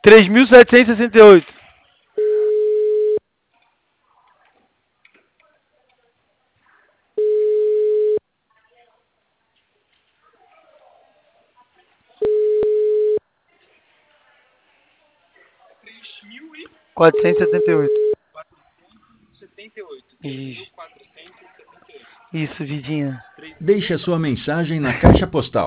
3.768. R$ 478. Isso, Vidinha. Deixe a sua mensagem na caixa postal